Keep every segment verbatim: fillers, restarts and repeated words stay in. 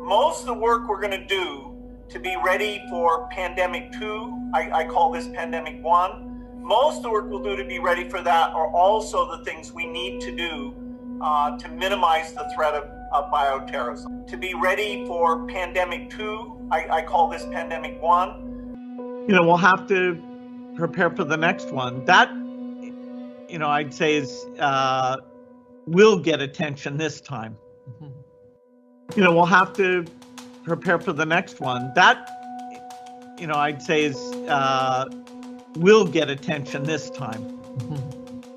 most of the work we're going to do to be ready for pandemic two, I, I call this pandemic one, most of the work we'll do to be ready for that are also the things we need to do uh, to minimize the threat of, of bioterrorism. To be ready for pandemic two, I, I call this pandemic one. You know, we'll have to prepare for the next one. That, you know, I'd say is uh, will get attention this time. Mm-hmm. You know, we'll have to prepare for the next one. That, you know, I'd say is uh, will get attention this time. Mm-hmm.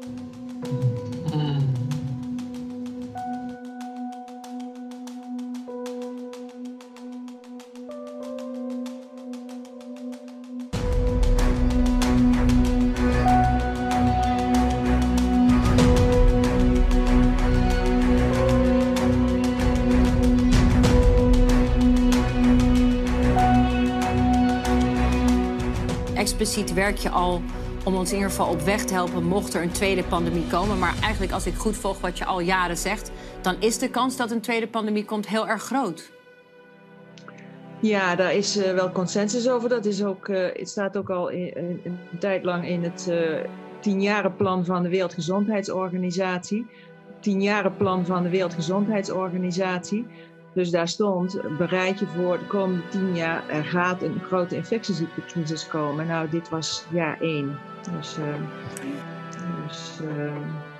Expliciet werk je al om ons in ieder geval op weg te helpen mocht er een tweede pandemie komen. Maar eigenlijk als ik goed volg wat je al jaren zegt, dan is de kans dat een tweede pandemie komt heel erg groot. Ja, daar is uh, wel consensus over. Dat is ook, uh, het staat ook al in, in, een tijd lang in het uh, tienjarenplan van de Wereldgezondheidsorganisatie. Tienjarenplan van de Wereldgezondheidsorganisatie. Dus daar stond, bereid je voor de komende tien jaar, er gaat een grote infectieziektecrisis komen. Nou, dit was jaar één. Dus, uh, dus uh...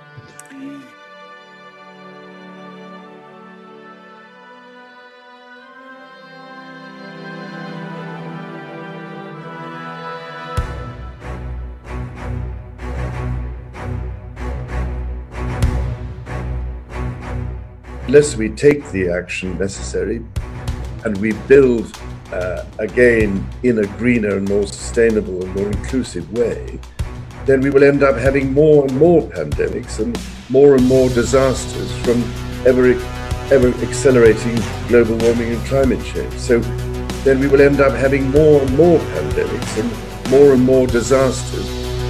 Unless we take the action necessary and we build uh, again in a greener and more sustainable and more inclusive way, then we will end up having more and more pandemics and more and more disasters from ever, ever accelerating global warming and climate change. So then we will end up having more and more pandemics and more and more disasters.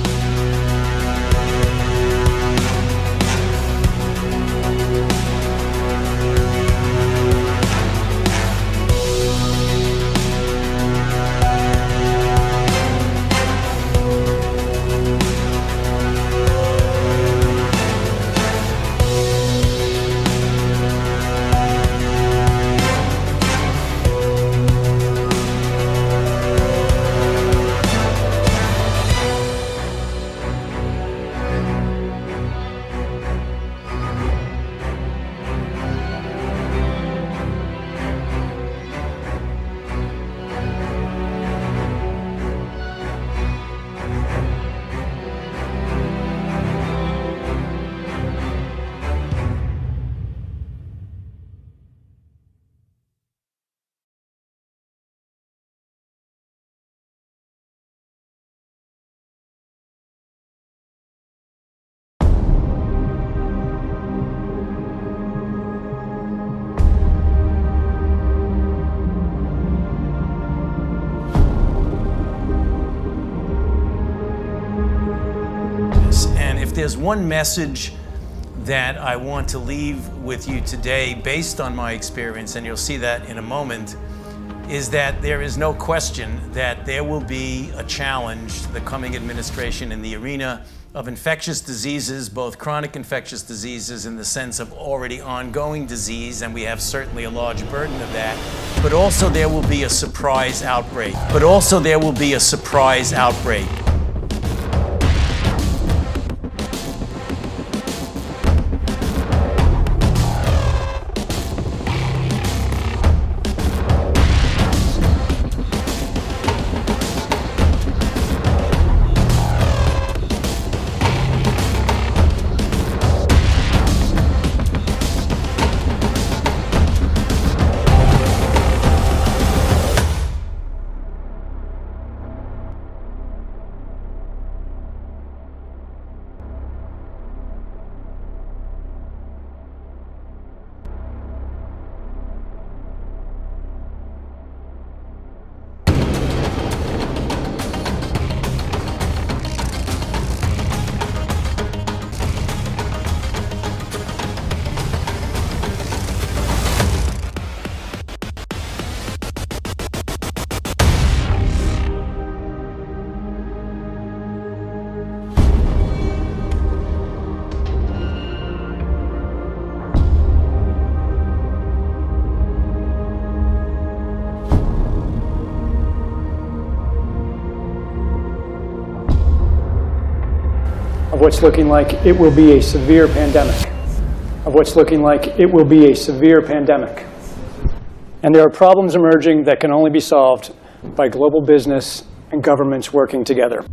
If there's one message that I want to leave with you today based on my experience, and you'll see that in a moment, is that there is no question that there will be a challenge to the coming administration in the arena of infectious diseases, both chronic infectious diseases in the sense of already ongoing disease, and we have certainly a large burden of that, but also there will be a surprise outbreak. But also there will be a surprise outbreak. what's looking like it will be a severe pandemic, of what's looking like it will be a severe pandemic. And there are problems emerging that can only be solved by global business and governments working together.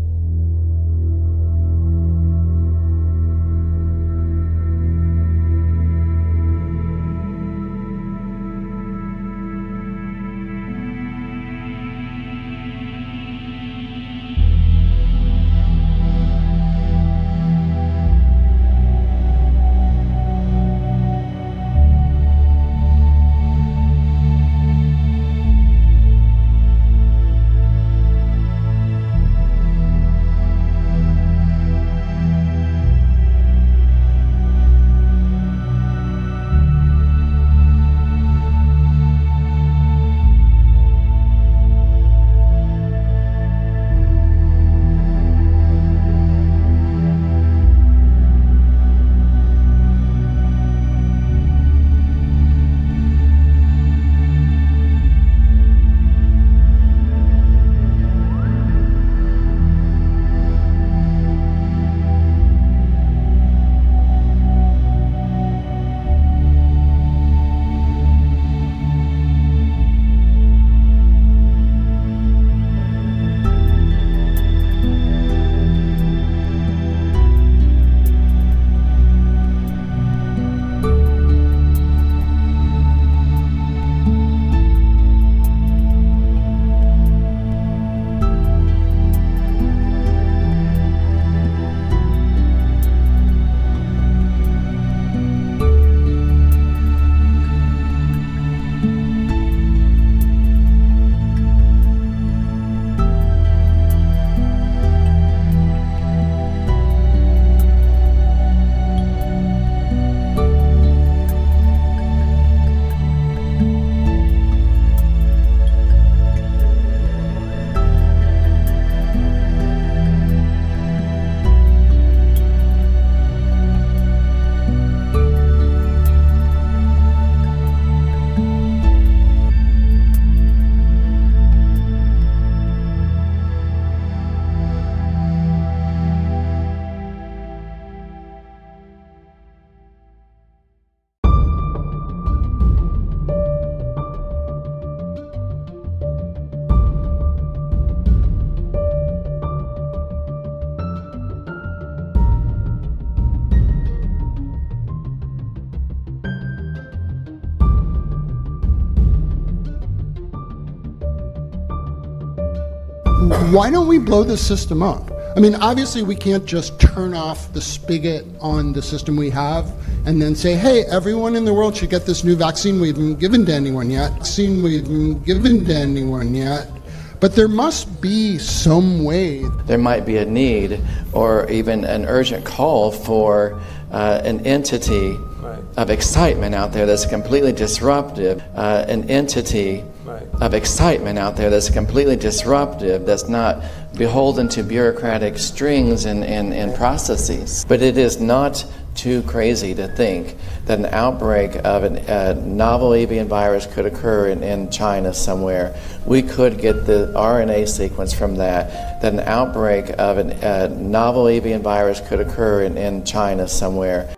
Why don't we blow the system up? I mean, obviously we can't just turn off the spigot on the system we have and then say, hey, everyone in the world should get this new vaccine we haven't given to anyone yet. Vaccine we haven't given to anyone yet. But there must be some way. There might be a need or even an urgent call for uh, an entity right. of excitement out there that's completely disruptive, uh, an entity right. of excitement out there that's completely disruptive, that's not beholden to bureaucratic strings and, and, and processes. But it is not too crazy to think that an outbreak of a novel avian virus could occur in, in China somewhere. We could get the R N A sequence from that, that an outbreak of an, a novel avian virus could occur in, in China somewhere.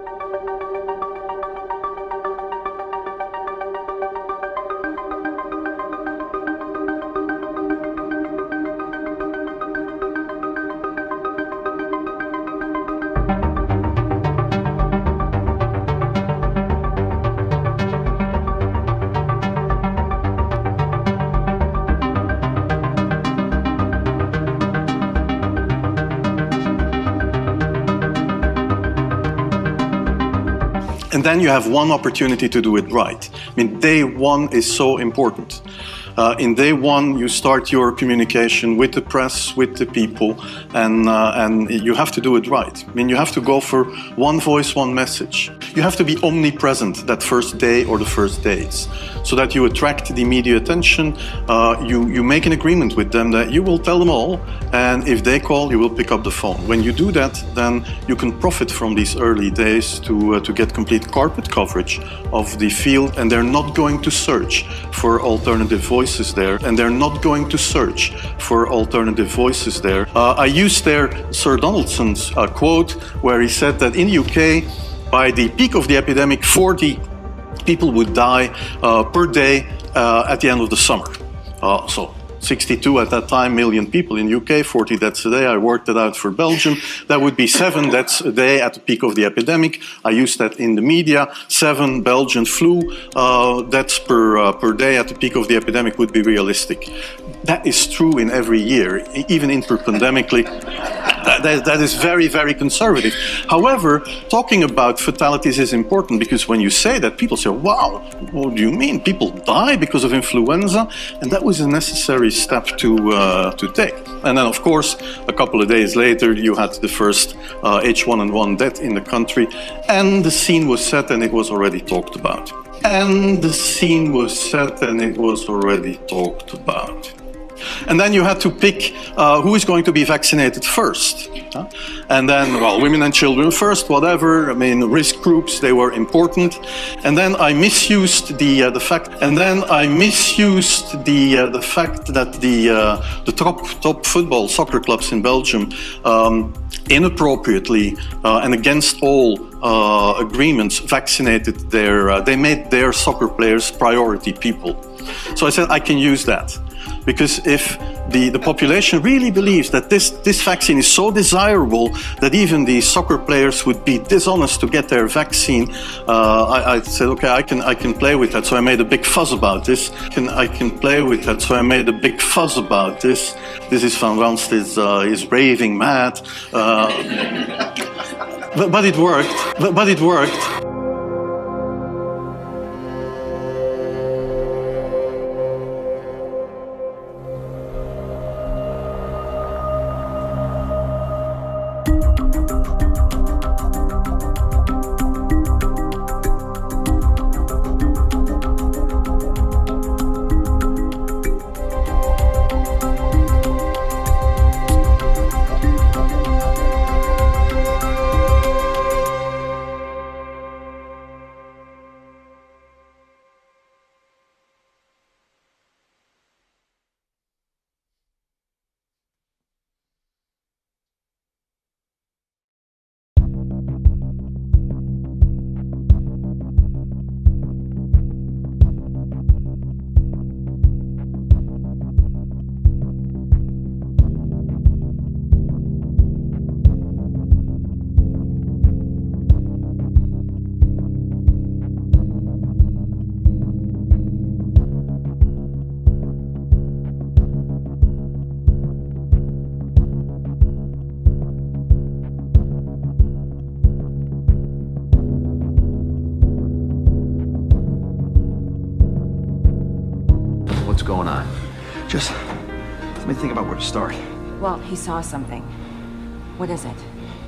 And then you have one opportunity to do it right. I mean, day one is so important. Uh, in day one, you start your communication with the press, with the people, and, uh, and you have to do it right. I mean, you have to go for one voice, one message. You have to be omnipresent that first day or the first days, so that you attract the media attention. Uh, you, you make an agreement with them that you will tell them all, and if they call, you will pick up the phone. When you do that, then you can profit from these early days to, uh, to get complete carpet coverage of the field, and they're not going to search for alternative voices. voices there, and they're not going to search for alternative voices there. Uh, I used there Sir Donaldson's uh, quote, where he said that in the U K, by the peak of the epidemic, forty people would die uh, per day uh, at the end of the summer. Uh, so sixty-two at that time million people in the U K, forty deaths a day. I worked it out for Belgium. That would be seven deaths a day at the peak of the epidemic. I used that in the media. Seven Belgian flu uh, deaths per, uh, per day at the peak of the epidemic would be realistic. That is true in every year, even interpandemically. That, that is very, very conservative. However, talking about fatalities is important, because when you say that, people say, wow, what do you mean? People die because of influenza? And that was a necessary step to, uh, to take. And then, of course, a couple of days later, you had the first uh, H one N one death in the country, and the scene was set and it was already talked about. And the scene was set and it was already talked about. And then you had to pick uh, who is going to be vaccinated first. Huh? And then, well, women and children first, whatever. I mean, risk groups, they were important. And then I misused the uh, the fact. And then I misused the uh, the fact that the uh, the top top football soccer clubs in Belgium um, inappropriately uh, and against all uh, agreements vaccinated their. Uh, they made their soccer players priority people. So I said I can use that. Because if the, the population really believes that this, this vaccine is so desirable that even the soccer players would be dishonest to get their vaccine, uh, I, I said, okay, I can, I can play with that. So I made a big fuss about this. Can, I can play with that. So I made a big fuss about this. This is Van Ranst is, uh, is raving mad. Uh, but, but it worked. But, but it worked. What's going on? Just let me think about where to start. Well, he saw something. What is it?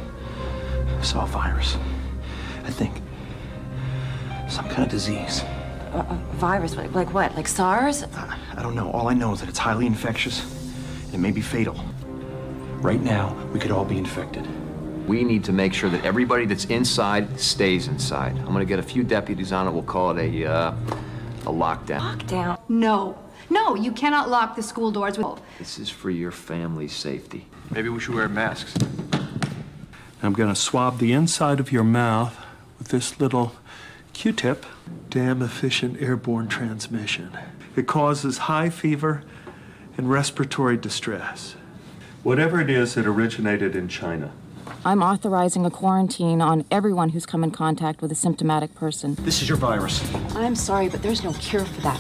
I saw a virus. I think some kind of disease. A, a virus? Like what? Like SARS? I, I don't know. All I know is that it's highly infectious and it may be fatal. Right now, we could all be infected. We need to make sure that everybody that's inside stays inside. I'm gonna get a few deputies on it. We'll call it a, uh, a lockdown. Lockdown? No. No, you cannot lock the school doors with... This is for your family's safety. Maybe we should wear masks. I'm gonna swab the inside of your mouth with this little Q-tip. Damn efficient airborne transmission. It causes high fever and respiratory distress. Whatever it is, it originated in China. I'm authorizing a quarantine on everyone who's come in contact with a symptomatic person. This is your virus. I'm sorry, but there's no cure for that.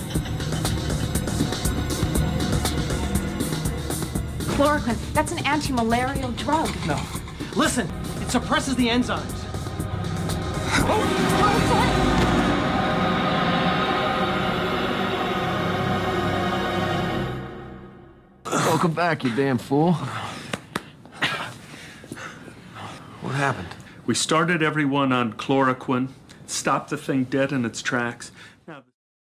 Chloroquine, that's an anti-malarial drug. No. Listen, it suppresses the enzymes. Welcome back, you damn fool. What happened? We started everyone on chloroquine, stopped the thing dead in its tracks. Now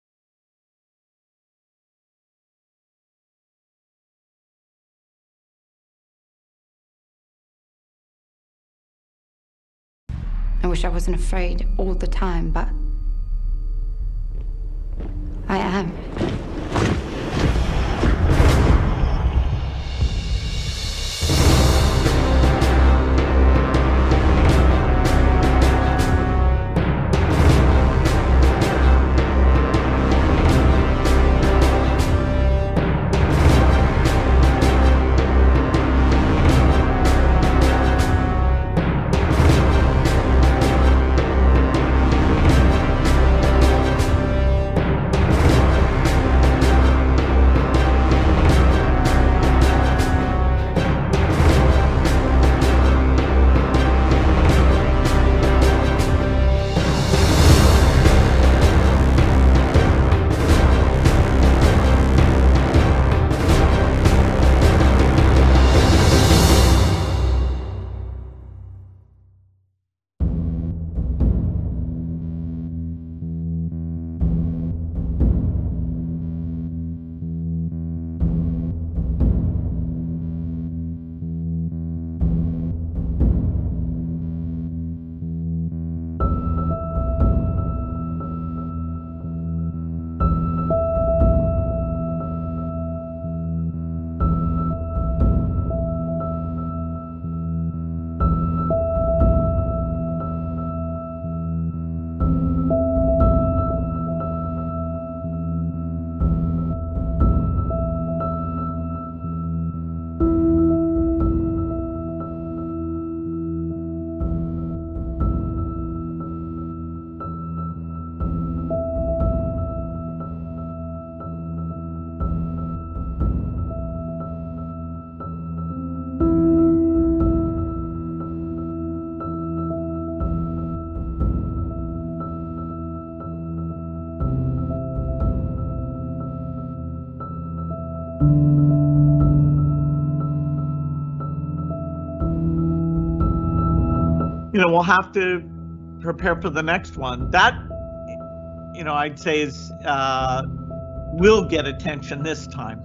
I wish I wasn't afraid all the time, but I am. you know, we'll have to prepare for the next one. That, you know, I'd say is uh, will get attention this time.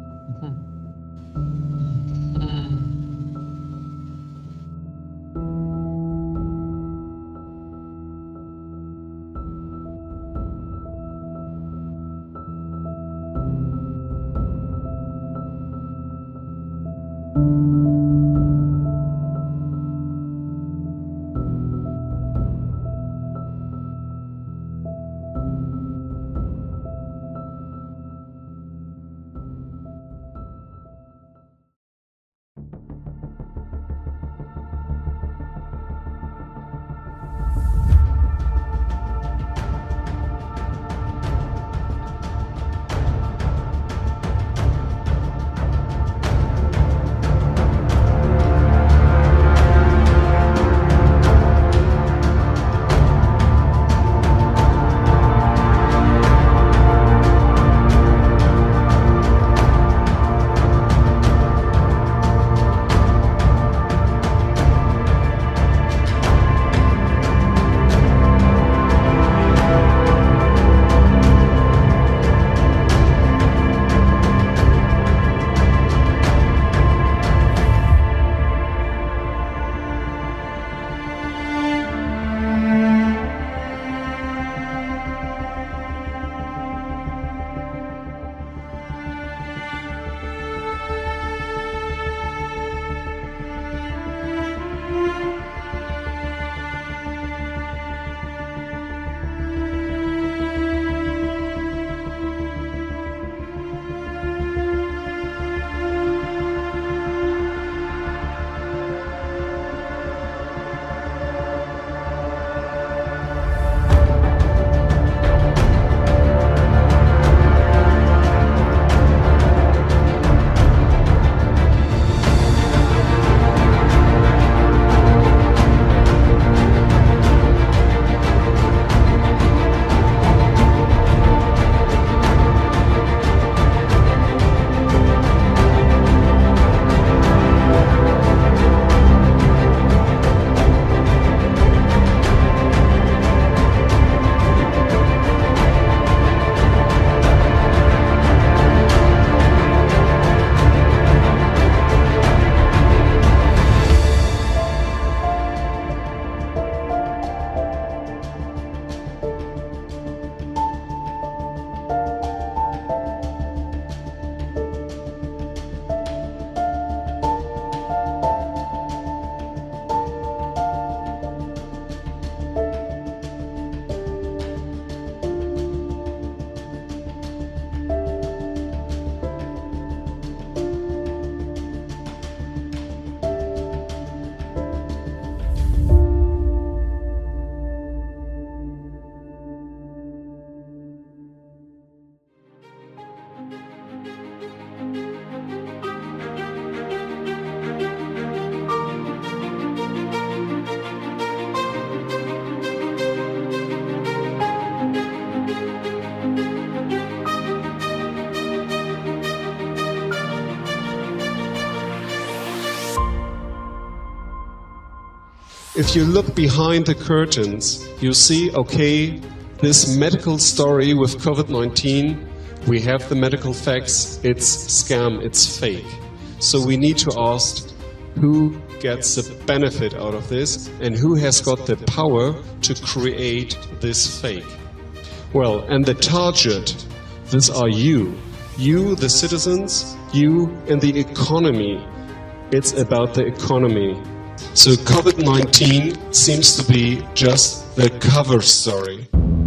If you look behind the curtains, you see, okay, this medical story with COVID nineteen, we have the medical facts, it's scam, it's fake. So we need to ask who gets the benefit out of this and who has got the power to create this fake. Well, and the target, these are you. You, the citizens, you and the economy. It's about the economy. So COVID nineteen seems to be just the cover story.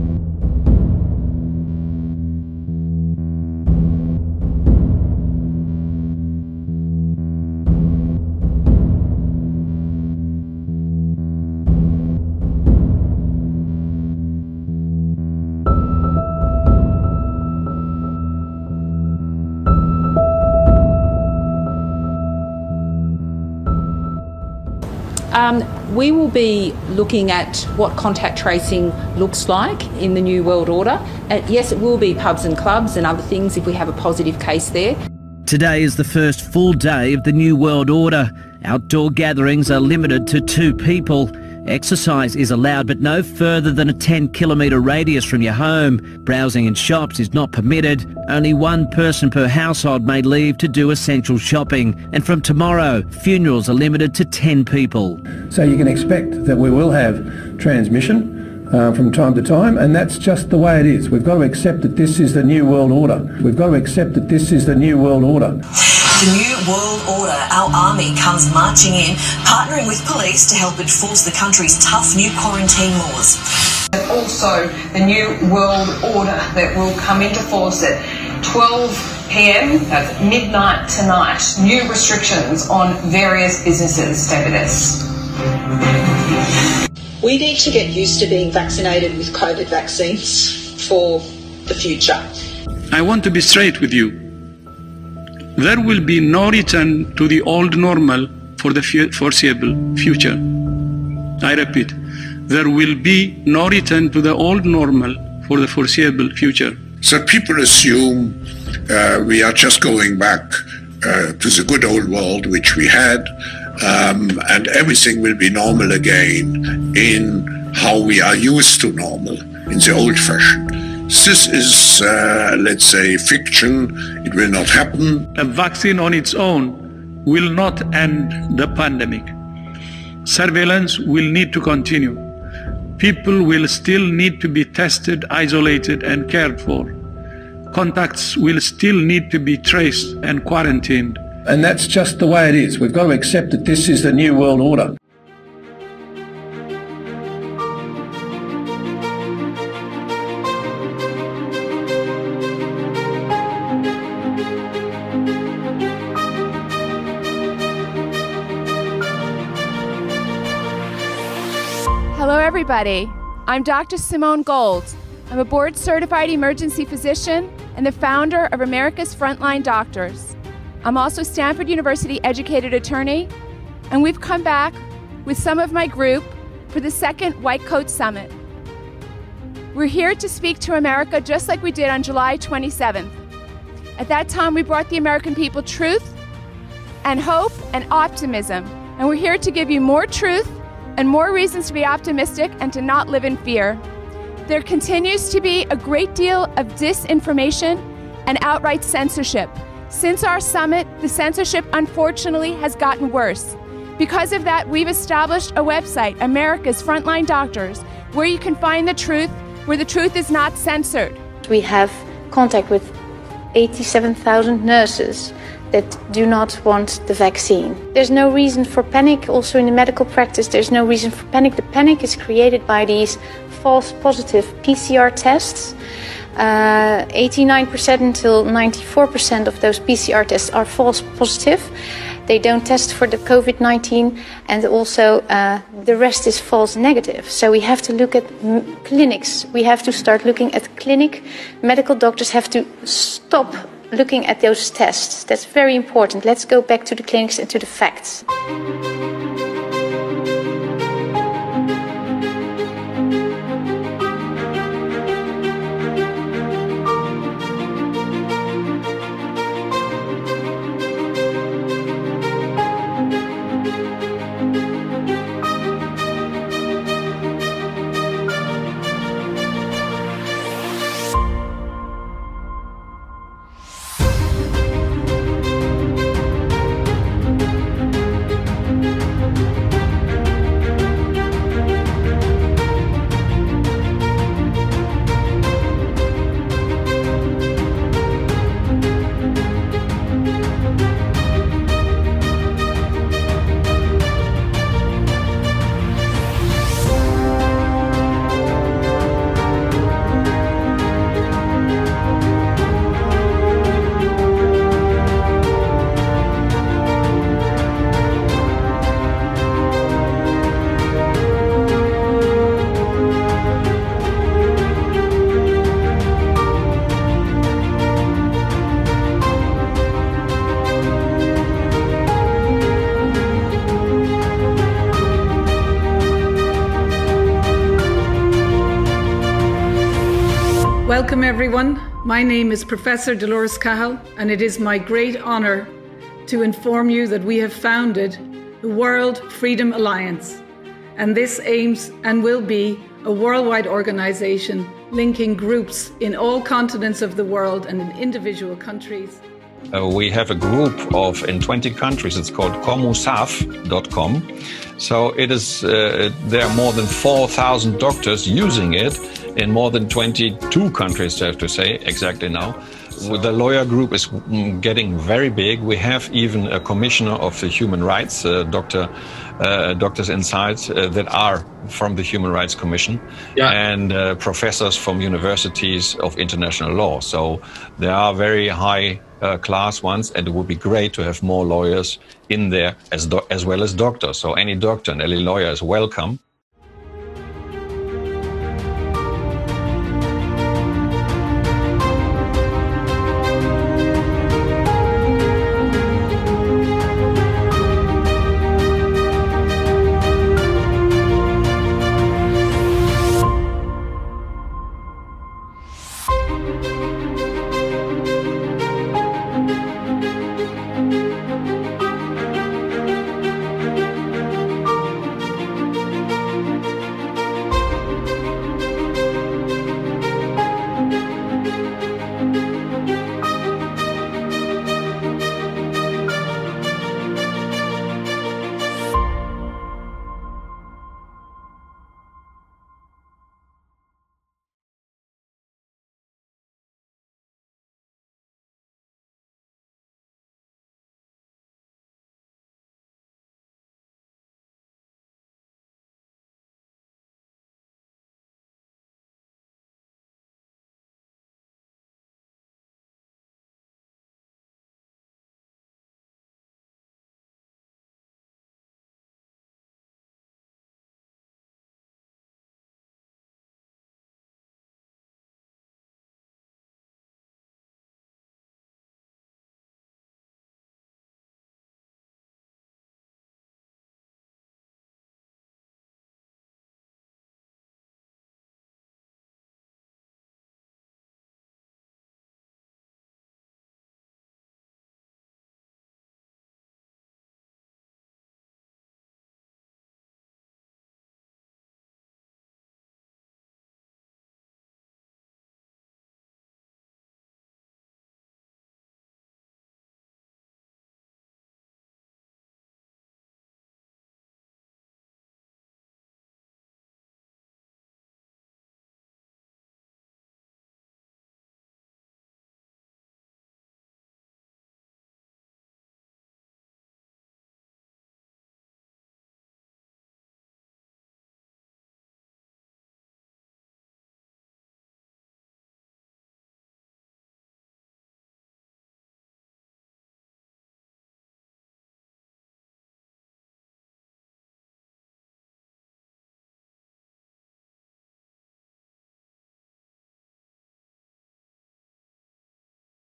Um, we will be looking at what contact tracing looks like in the New World Order. And yes, it will be pubs and clubs and other things if we have a positive case there. Today is the first full day of the New World Order. Outdoor gatherings are limited to two people. Exercise is allowed, but no further than a ten kilometre radius from your home. Browsing in shops is not permitted. Only one person per household may leave to do essential shopping. And from tomorrow, funerals are limited to ten people. So you can expect that we will have transmission Uh, from time to time, and that's just the way it is. We've got to accept that this is the new world order. We've got to accept that this is the new world order. The new world order, our army comes marching in, partnering with police to help enforce the country's tough new quarantine laws. And also the new world order that will come into force at twelve p m, that's midnight tonight. New restrictions on various businesses. Stay with us. We need to get used to being vaccinated with COVID vaccines for the future. I want to be straight with you. There will be no return to the old normal for the foreseeable future. I repeat, there will be no return to the old normal for the foreseeable future. So people assume uh, we are just going back uh, to the good old world which we had. Um, and everything will be normal again in how we are used to normal, in the old fashion. This is, uh, let's say, fiction. It will not happen. A vaccine on its own will not end the pandemic. Surveillance will need to continue. People will still need to be tested, isolated, and cared for. Contacts will still need to be traced and quarantined. And that's just the way it is. We've got to accept that this is the new world order. Hello, everybody. I'm Doctor Simone Gold. I'm a board-certified emergency physician and the founder of America's Frontline Doctors. I'm also a Stanford University educated attorney, and we've come back with some of my group for the second White Coat Summit. We're here to speak to America just like we did on July twenty-seventh. At that time, we brought the American people truth and hope and optimism, and we're here to give you more truth and more reasons to be optimistic and to not live in fear. There continues to be a great deal of disinformation and outright censorship. Since our summit, the censorship unfortunately has gotten worse. Because of that, we've established a website, America's Frontline Doctors, where you can find the truth, where the truth is not censored. We have contact with eighty-seven thousand nurses that do not want the vaccine. There's no reason for panic. Also in the medical practice, there's no reason for panic. The panic is created by these false positive P C R tests. Uh, eighty-nine percent until ninety-four percent of those P C R tests are false positive. They don't test for the COVID nineteen, and also uh, the rest is false negative. So we have to look at m- clinics. We have to start looking at clinic. Medical doctors have to stop looking at those tests. That's very important. Let's go back to the clinics and to the facts. Welcome everyone. My name is Professor Dolores Cahill, and it is my great honour to inform you that we have founded the World Freedom Alliance. And this aims and will be a worldwide organization linking groups in all continents of the world and in individual countries. Uh, we have a group of, in twenty countries, it's called comusaf dot com. So it is, uh, there are more than four thousand doctors using it in more than twenty-two countries, I have to say, exactly now. The lawyer group is getting very big. We have even a commissioner of the human rights, uh, Doctor uh, doctors inside uh, that are from the Human Rights Commission, yeah. and uh, professors from universities of international law. So there are very high uh, class ones, and it would be great to have more lawyers in there as, do as well as doctors. So any doctor and any lawyer is welcome.